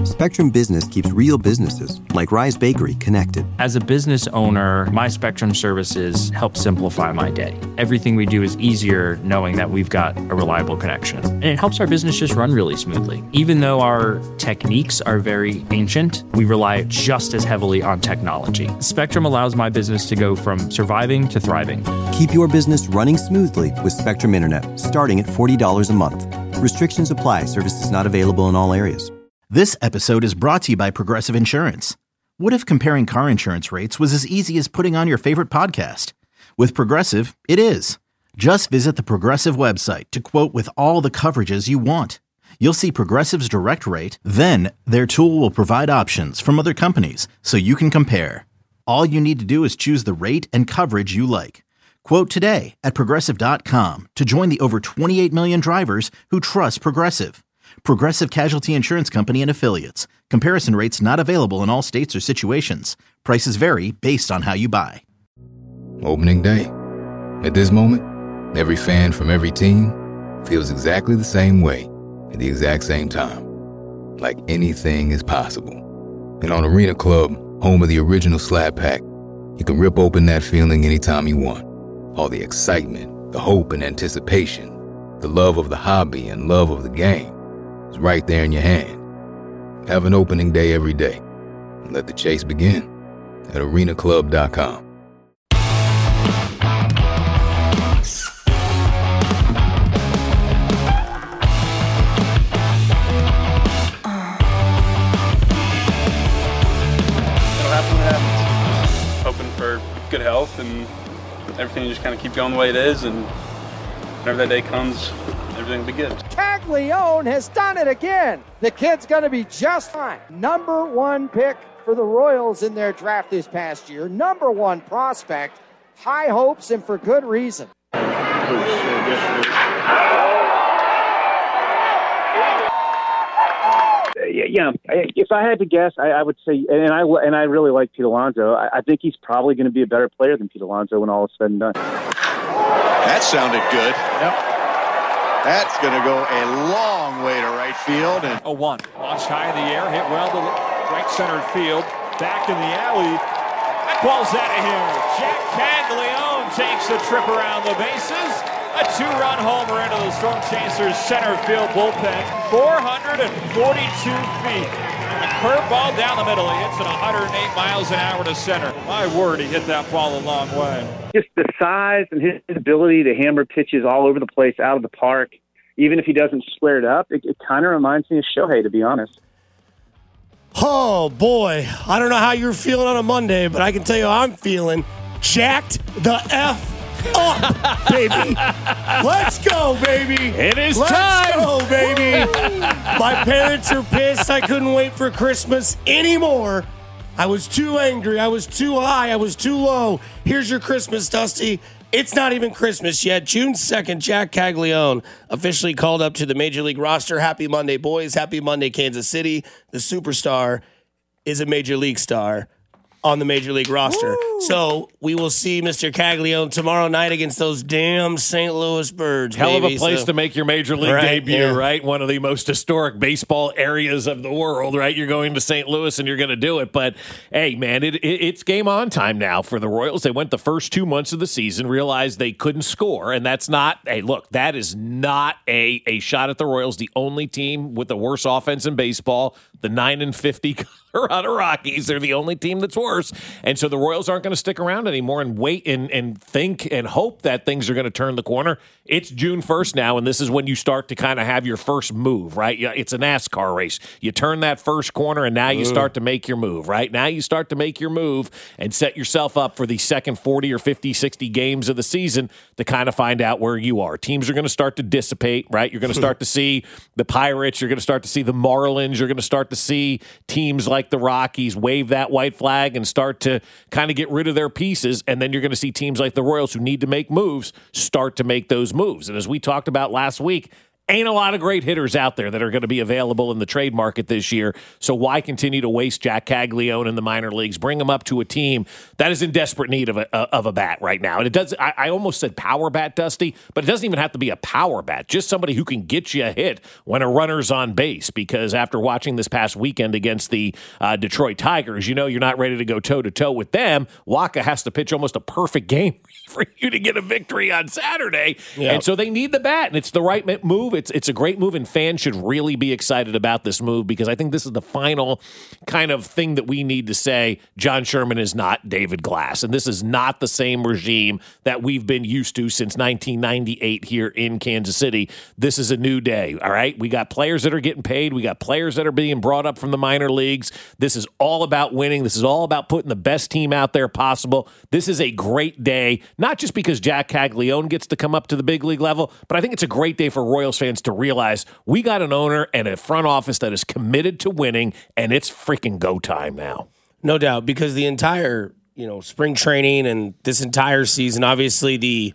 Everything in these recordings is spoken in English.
Spectrum Business keeps real businesses, like Rise Bakery, connected. As a business owner, my Spectrum services help simplify my day. Everything we do is easier knowing that we've got a reliable connection. And it helps our business just run really smoothly. Even though our techniques are very ancient, we rely just as heavily on technology. Spectrum allows my business to go from surviving to thriving. Keep your business running smoothly with Spectrum Internet, starting at $40 a month. Restrictions apply. Services not available in all areas. This episode is brought to you by Progressive Insurance. What if comparing car insurance rates was as easy as putting on your favorite podcast? With Progressive, it is. Just visit the Progressive website to quote with all the coverages you want. You'll see Progressive's direct rate, then their tool will provide options from other companies so you can compare. All you need to do is choose the rate and coverage you like. Quote today at Progressive.com to join the over 28 million drivers who trust Progressive. Progressive Casualty Insurance Company and Affiliates. Comparison rates not available in all states or situations. Prices vary based on how you buy. Opening day. At this moment, every fan from every team feels exactly the same way at the exact same time. Like anything is possible. And on Arena Club, home of the original Slab Pack, you can rip open that feeling anytime you want. All the excitement, the hope and anticipation, the love of the hobby and love of the game. It's right there in your hand. Have an opening day every day. And let the chase begin at arenaclub.com. It'll happen when it happens. Hoping for good health and everything just kind of keep going the way it is, and whenever that day comes, everything will be good. Caglione has done it again. The kid's going to be just fine. Number one pick for the Royals in their draft this past year. Number one prospect. High hopes and for good reason. Yeah, if I had to guess, I would say, and I really like Pete Alonso. I think he's probably going to be a better player than Pete Alonso when all is said and done. That sounded good. Yep. That's going to go a long way to right field. And 0-1. Launched high in the air, hit well to right center field. Back in the alley. Ball's out of here. Jack Caglione takes the trip around the bases. A two-run homer into the Storm Chasers center field bullpen. 442 feet. And a curveball down the middle. He hits it 108 miles an hour to center. My word, he hit that ball a long way. Just the size and his ability to hammer pitches all over the place, out of the park, even if he doesn't square it up, it kind of reminds me of Shohei, to be honest. Oh, boy. I don't know how you're feeling on a Monday, but I can tell you how I'm feeling. Jacked the F up, baby. Let's go, baby. It is Let's time. Go, baby. My parents are pissed. I couldn't wait for Christmas anymore. I was too angry. I was too high. I was too low. Here's your Christmas, Dusty. It's not even Christmas yet. June 2nd, Jack Caglione officially called up to the Major League roster. Happy Monday, boys. Happy Monday, Kansas City. The superstar is a Major League star on the Major League roster. Woo. So we will see Mr. Caglione tomorrow night against those damn St. Louis Birds. Hell of a place to make your Major League debut, right? One of the most historic baseball areas of the world, right? You're going to St. Louis and you're going to do it. But, hey, man, it's game on time now for the Royals. They went the first 2 months of the season, realized they couldn't score. And that's not, hey, look, that is not a shot at the Royals. The only team with the worst offense in baseball, the 9-50 Colorado Rockies. They're the only team that's worse. And so the Royals aren't going to stick around anymore and wait and think and hope that things are going to turn the corner. It's June 1st now, and this is when you start to kind of have your first move, right? It's a NASCAR race. You turn that first corner, and now you start to make your move, right? Now you start to make your move and set yourself up for the second 40 or 50, 60 games of the season to kind of find out where you are. Teams are going to start to dissipate, right? You're going to start to see the Pirates. You're going to start to see the Marlins. You're going to start to see teams like the Rockies wave that white flag and start to kind of get rid of their pieces. And then you're going to see teams like the Royals who need to make moves start to make those moves. And as we talked about last week, Ain't a lot of great hitters out there that are going to be available in the trade market this year. So why continue to waste Jack Caglione in the minor leagues? Bring him up to a team that is in desperate need of a bat right now. And it does. I almost said power bat, Dusty, but it doesn't even have to be a power bat. Just somebody who can get you a hit when a runner's on base. Because after watching this past weekend against the Detroit Tigers, you're not ready to go toe-to-toe with them. Wacha has to pitch almost a perfect game for you to get a victory on Saturday. Yep. And so they need the bat, and it's the right move. It's a great move, and fans should really be excited about this move because I think this is the final kind of thing that we need to say John Sherman is not David Glass, and this is not the same regime that we've been used to since 1998 here in Kansas City. This is a new day, all right? We got players that are getting paid. We got players that are being brought up from the minor leagues. This is all about winning. This is all about putting the best team out there possible. This is a great day, not just because Jack Caglione gets to come up to the big league level, but I think it's a great day for Royals fans to realize we got an owner and a front office that is committed to winning, and it's freaking go time now. No doubt, because the entire, spring training and this entire season, obviously the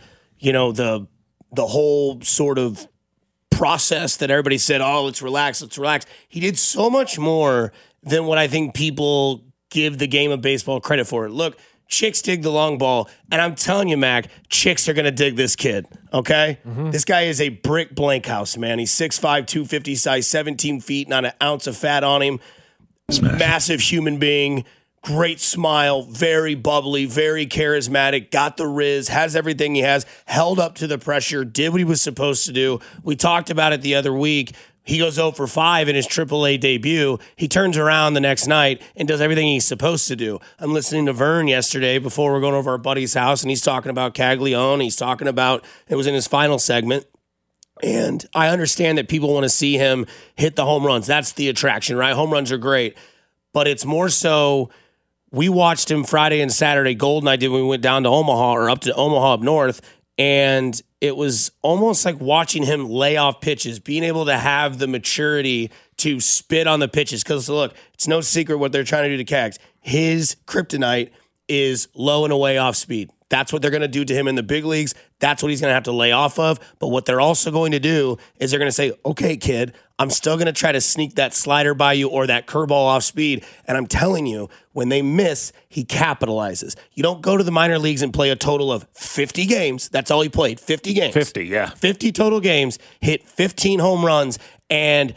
whole sort of process that everybody said, oh, let's relax. He did so much more than what I think people give the game of baseball credit for. Look, chicks dig the long ball, and I'm telling you, Mac, chicks are going to dig this kid, okay? Mm-hmm. This guy is a brick blank house, man. He's 6'5", 250 size, 17 feet, not an ounce of fat on him. Smash. Massive human being, great smile, very bubbly, very charismatic, got the riz, has everything he has, held up to the pressure, did what he was supposed to do. We talked about it the other week. He goes 0 for 5 in his AAA debut. He turns around the next night and does everything he's supposed to do. I'm listening to Vern yesterday before we're going over our buddy's house, and he's talking about Caglione. He's talking about, it was in his final segment. And I understand that people want to see him hit the home runs. That's the attraction, right? Home runs are great. But it's more so, we watched him Friday and Saturday. Gold and I did when we went down to Omaha, or up to Omaha up north, and it was almost like watching him lay off pitches, being able to have the maturity to spit on the pitches. Because, look, it's no secret what they're trying to do to Cags. His kryptonite is low and away off speed. That's what they're going to do to him in the big leagues. That's what he's going to have to lay off of. But what they're also going to do is they're going to say, okay, kid, I'm still going to try to sneak that slider by you or that curveball off speed. And I'm telling you, when they miss, he capitalizes. You don't go to the minor leagues and play a total of 50 games. That's all he played, 50 games. 50, yeah. 50 total games, hit 15 home runs, and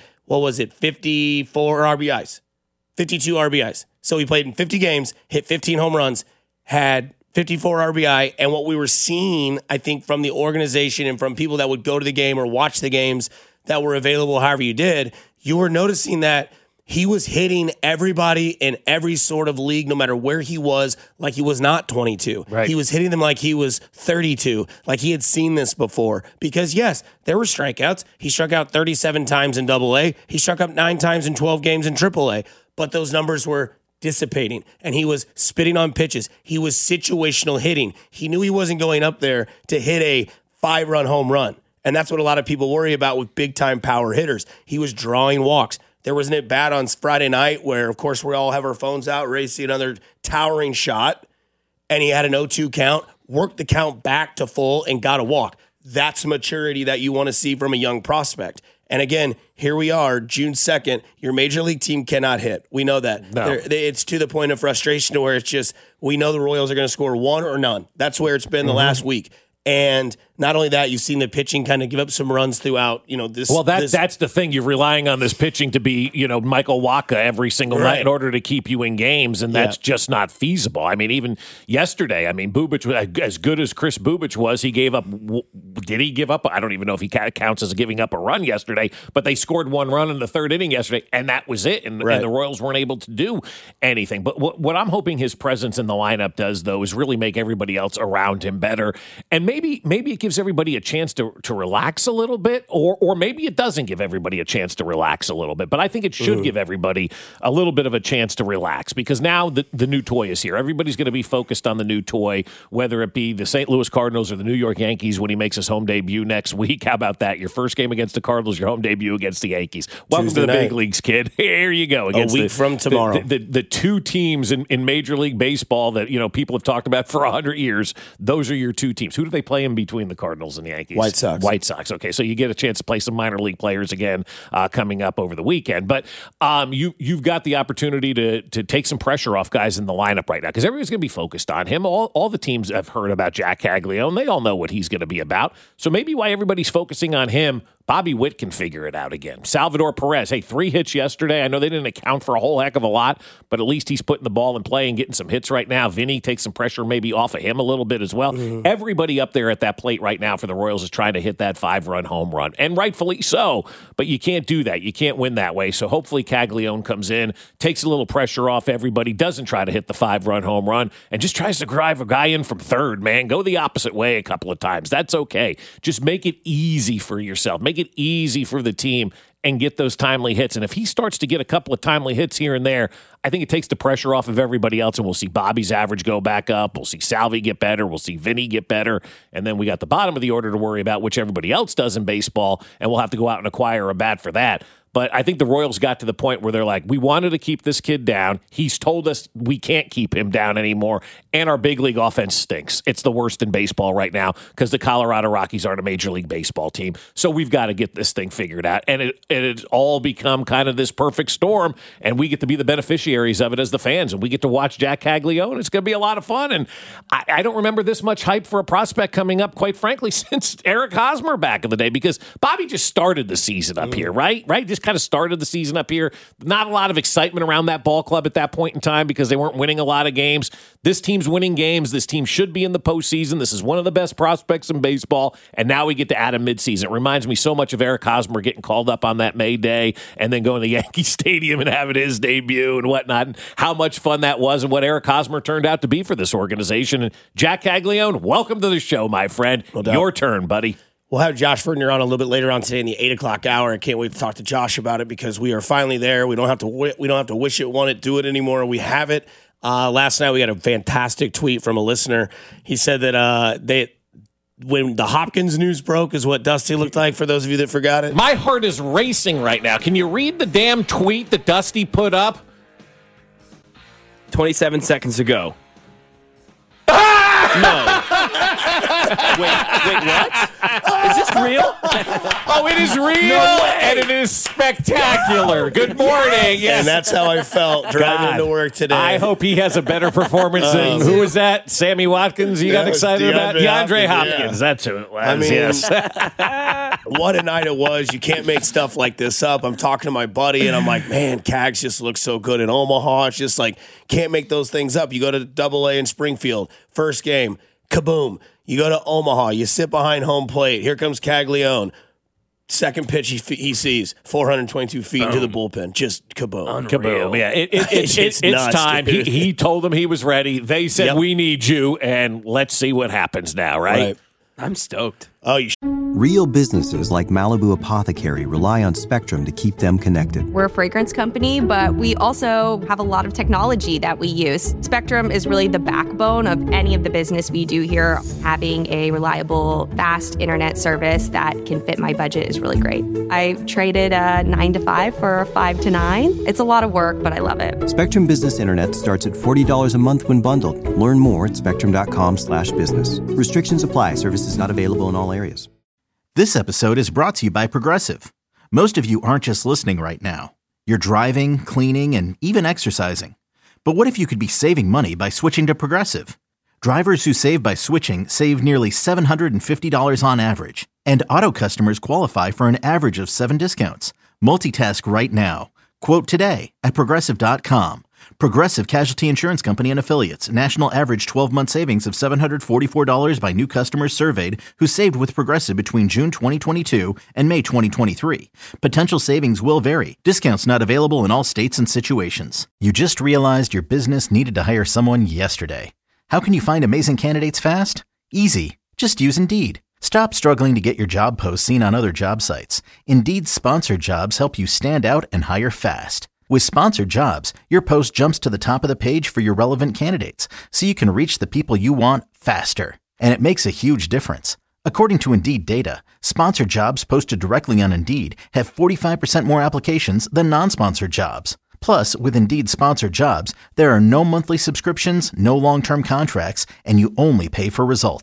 54 RBIs, 52 RBIs. So he played in 50 games, hit 15 home runs, had 54 RBI, and what we were seeing, I think, from the organization and from people that would go to the game or watch the games that were available however you did, you were noticing that he was hitting everybody in every sort of league, no matter where he was, like he was not 22. Right. He was hitting them like he was 32, like he had seen this before. Because, yes, there were strikeouts. He struck out 37 times in AA. He struck out 9 times in 12 games in AAA. But those numbers were dissipating, and he was spitting on pitches. He was situational hitting. He knew he wasn't going up there to hit a 5-run home run, and that's what a lot of people worry about with big-time power hitters. He was drawing walks. There was an at-bat on Friday night where, of course, we all have our phones out, ready to see another towering shot, and he had an 0-2 count, worked the count back to full, and got a walk. That's maturity that you want to see from a young prospect. And again, here we are, June 2nd. Your major league team cannot hit. We know that. No. It's to the point of frustration where it's just, we know the Royals are going to score one or none. That's where it's been the last week. And not only that, you've seen the pitching kind of give up some runs throughout, this. Well, that's the thing. You're relying on this pitching to be, Michael Wacha every single night in order to keep you in games, and that's just not feasible. I mean, even yesterday, Bubic, as good as Chris Bubic was, he gave up. Did he give up? I don't even know if he counts as giving up a run yesterday, but they scored 1 run in the 3rd inning yesterday, and that was it. And the Royals weren't able to do anything. But what I'm hoping his presence in the lineup does, though, is really make everybody else around him better. And maybe it gives everybody a chance to relax a little bit, or maybe it doesn't give everybody a chance to relax a little bit. But I think it should give everybody a little bit of a chance to relax, because now the new toy is here. Everybody's going to be focused on the new toy, whether it be the St. Louis Cardinals or the New York Yankees when he makes his home debut next week. How about that? Your first game against the Cardinals, your home debut against the Yankees. Welcome to the big leagues, kid. Here you go. A week from tomorrow. The two teams in Major League Baseball that people have talked about for 100 years, those are your two teams. Who do they play in between the Cardinals and the Yankees? White Sox. White Sox. Okay, so you get a chance to play some minor league players again coming up over the weekend. But you've got the opportunity to take some pressure off guys in the lineup right now because everybody's going to be focused on him. All the teams have heard about Jack Caglianone. They all know what he's going to be about. So maybe why everybody's focusing on him, Bobby Witt can figure it out again. Salvador Perez, 3 hits yesterday. I know they didn't account for a whole heck of a lot, but at least he's putting the ball in play and getting some hits right now. Vinny takes some pressure maybe off of him a little bit as well. Mm-hmm. Everybody up there at that plate right now for the Royals is trying to hit that 5-run home run, and rightfully so, but you can't do that. You can't win that way. So hopefully Caglianone comes in, takes a little pressure off everybody, doesn't try to hit the 5-run home run, and just tries to drive a guy in from third, man. Go the opposite way a couple of times. That's okay. Just make it easy for yourself. Make it easy for the team and get those timely hits. And if he starts to get a couple of timely hits here and there, I think it takes the pressure off of everybody else, and we'll see Bobby's average go back up. We'll see Salvi get better. We'll see Vinny get better. And then we got the bottom of the order to worry about, which everybody else does in baseball, and we'll have to go out and acquire a bat for that. But I think the Royals got to the point where they're like, we wanted to keep this kid down. He's told us we can't keep him down anymore. And our big league offense stinks. It's the worst in baseball right now because the Colorado Rockies aren't a Major League Baseball team. So we've got to get this thing figured out. And it's all become kind of this perfect storm. And we get to be the beneficiaries of it as the fans. And we get to watch Jack Caglianone. It's going to be a lot of fun. And I don't remember this much hype for a prospect coming up, quite frankly, since Eric Hosmer back in the day, because Bobby just started the season up here, right? Just kind of started the season up here. Not a lot of excitement around that ball club at that point in time because they weren't winning a lot of games. This team's winning games. This team should be in the postseason. This is one of the best prospects in baseball, and now we get to add him midseason. It reminds me so much of Eric Hosmer getting called up on that May Day and then going to Yankee Stadium and having his debut and whatnot, and how much fun that was and what Eric Hosmer turned out to be for this organization. And Jack Caglianone, welcome to the show, my friend. Your turn, buddy. We'll have Josh Vertner on a little bit later on today in the 8 o'clock hour. I can't wait to talk to Josh about it because we are finally there. We don't have to wish it, want it, do it anymore. We have it. Last night we got a fantastic tweet from a listener. He said that when the Hopkins news broke is what Dusty looked like, for those of you that forgot it. My heart is racing right now. Can you read the damn tweet that Dusty put up? 27 seconds ago. No. Wait, what? Is this real? Oh, it is real, and it is spectacular. Good morning. Yes. And that's how I felt driving to work today. I hope he has a better performance than, who was that? Sammy Watkins you got excited about? DeAndre Hopkins. Yeah. That's who it was. I mean, yes. What a night it was. You can't make stuff like this up. I'm talking to my buddy, and I'm like, man, Cags just looks so good in Omaha. It's just like, can't make those things up. You go to AA in Springfield, first game, kaboom. You go to Omaha, you sit behind home plate. Here comes Caglianone. Second pitch he sees, 422 feet into the bullpen. Just kaboom. Kaboom. Yeah, it's time. He told them he was ready. They said, we need you, and let's see what happens now, right? I'm stoked. Oh, you Real businesses like Malibu Apothecary rely on Spectrum to keep them connected. We're a fragrance company, but we also have a lot of technology that we use. Spectrum is really the backbone of any of the business we do here. Having a reliable, fast internet service that can fit my budget is really great. I traded a 9 to 5 for a 5 to 9. It's a lot of work, but I love it. Spectrum Business Internet starts at $40 a month when bundled. Learn more at spectrum.com/business. Restrictions apply. Services not available in all areas. This episode is brought to you by Progressive. Most of you aren't just listening right now. You're driving, cleaning, and even exercising. But what if you could be saving money by switching to Progressive? Drivers who save by switching save nearly $750 on average. And auto customers qualify for an average of 7 discounts. Multitask right now. Quote today at Progressive.com. Progressive Casualty Insurance Company and Affiliates. National average 12-month savings of $744 by new customers surveyed who saved with Progressive between June 2022 and May 2023. Potential savings will vary. Discounts not available in all states and situations. You just realized your business needed to hire someone yesterday. How can you find amazing candidates fast? Easy. Just use Indeed. Stop struggling to get your job posts seen on other job sites. Indeed's sponsored jobs help you stand out and hire fast. With sponsored jobs, your post jumps to the top of the page for your relevant candidates, so you can reach the people you want faster. And it makes a huge difference. According to Indeed data, sponsored jobs posted directly on Indeed have 45% more applications than non-sponsored jobs. Plus, with Indeed sponsored jobs, there are no monthly subscriptions, no long-term contracts, and you only pay for results.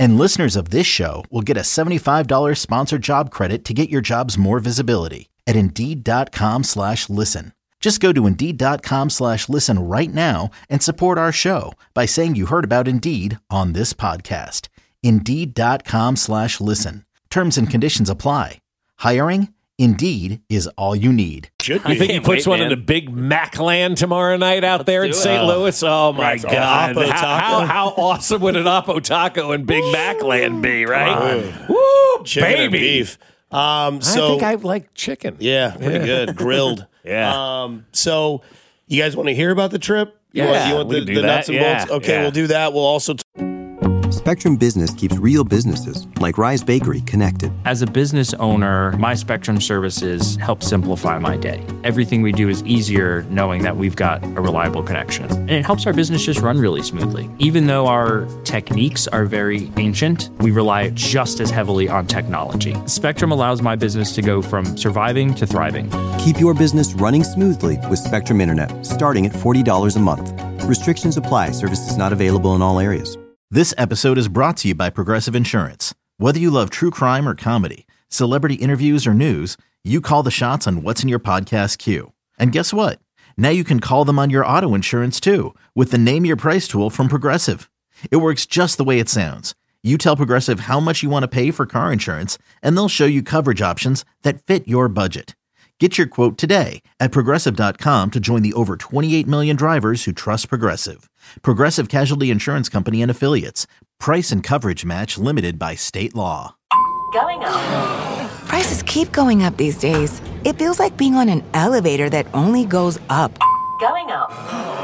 And listeners of this show will get a $75 sponsored job credit to get your jobs more visibility at Indeed.com/listen. Just go to Indeed.com/listen right now and support our show by saying you heard about Indeed on this podcast. Indeed.com/listen. Terms and conditions apply. Hiring? Indeed is all you need. You think he puts one into Big Mac Land tomorrow night out there in St. Louis? Oh, my God. How awesome would an Oppo Taco in Big Mac Land be, right? Woo, Chicken baby. and beef. I think I like chicken. Yeah, pretty good. Grilled. Yeah. So you guys want to hear about the trip? Yeah, You want we the can do nuts that. and bolts? Yeah, Okay, yeah. we'll do that. We'll also... Spectrum Business keeps real businesses, like Rise Bakery, connected. As a business owner, my Spectrum services help simplify my day. Everything we do is easier knowing that we've got a reliable connection. And it helps our business just run really smoothly. Even though our techniques are very ancient, we rely just as heavily on technology. Spectrum allows my business to go from surviving to thriving. Keep your business running smoothly with Spectrum Internet, starting at $40 a month. Restrictions apply. Services not available in all areas. This episode is brought to you by Progressive Insurance. Whether you love true crime or comedy, celebrity interviews or news, you call the shots on what's in your podcast queue. And guess what? Now you can call them on your auto insurance too with the Name Your Price tool from Progressive. It works just the way it sounds. You tell Progressive how much you want to pay for car insurance, and they'll show you coverage options that fit your budget. Get your quote today at Progressive.com to join the over 28 million drivers who trust Progressive. Progressive Casualty Insurance Company and Affiliates. Price and coverage match limited by state law. Going up. Prices keep going up these days. It feels like being on an elevator that only goes up. Going up.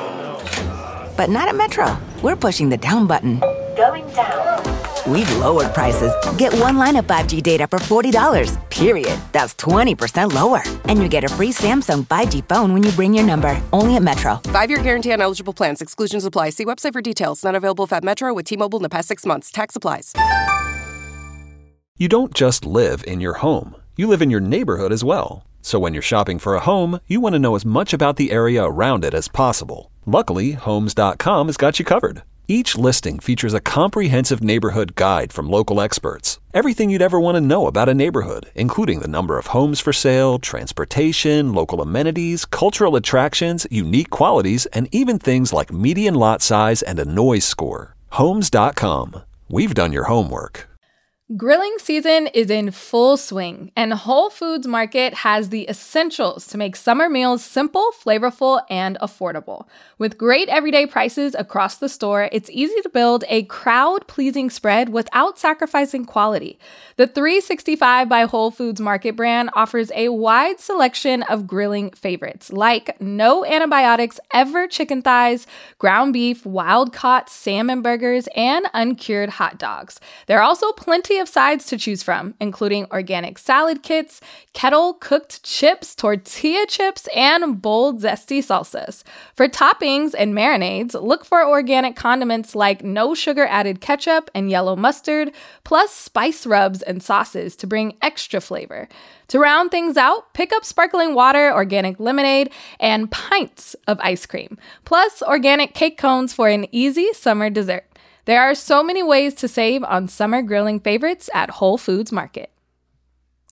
But not at Metro. We're pushing the down button. Going down. We've lowered prices. Get one line of 5G data for $40, period. That's 20% lower. And you get a free Samsung 5G phone when you bring your number. Only at Metro. 5-year guarantee on eligible plans. Exclusions apply. See website for details. Not available at Metro with T-Mobile in the past 6 months. Tax applies. You don't just live in your home. You live in your neighborhood as well. So when you're shopping for a home, you want to know as much about the area around it as possible. Luckily, Homes.com has got you covered. Each listing features a comprehensive neighborhood guide from local experts. Everything you'd ever want to know about a neighborhood, including the number of homes for sale, transportation, local amenities, cultural attractions, unique qualities, and even things like median lot size and a noise score. Homes.com. We've done your homework. Grilling season is in full swing, and Whole Foods Market has the essentials to make summer meals simple, flavorful, and affordable. With great everyday prices across the store, it's easy to build a crowd-pleasing spread without sacrificing quality. The 365 by Whole Foods Market brand offers a wide selection of grilling favorites, like no antibiotics ever chicken thighs, ground beef, wild-caught salmon burgers, and uncured hot dogs. There are also plenty of sides to choose from, including organic salad kits, kettle-cooked chips, tortilla chips, and bold, zesty salsas. For toppings and marinades, look for organic condiments like no sugar-added ketchup and yellow mustard, plus spice rubs and sauces to bring extra flavor. To round things out, pick up sparkling water, organic lemonade, and pints of ice cream, plus organic cake cones for an easy summer dessert. There are so many ways to save on summer grilling favorites at Whole Foods Market.